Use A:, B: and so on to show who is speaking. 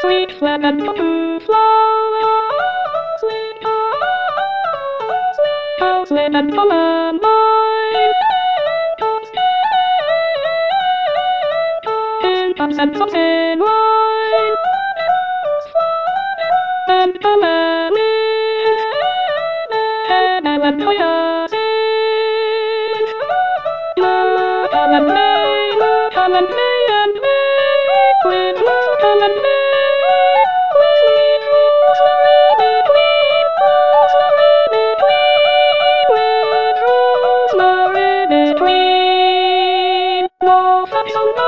A: sweet flap and cuckoo flower, sweet cowslip and columbine, in cups and cups in wine, and the lilies, and hyacinth. Come and play, come and play and play with love, come and play with rosemary between. No fuss,